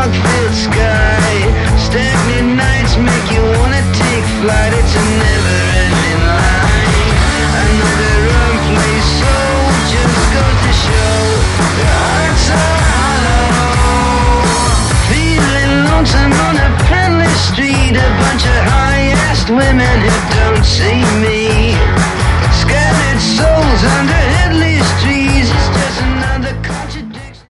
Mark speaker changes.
Speaker 1: fog-filled sky. Stagnant nights make you wanna take flight. It's a never-ending line. Another unplaced soul just goes to show the hearts are hollow. Feeling lonesome on a friendless street. A bunch of high-assed women who don't see me. Scattered souls under headlights.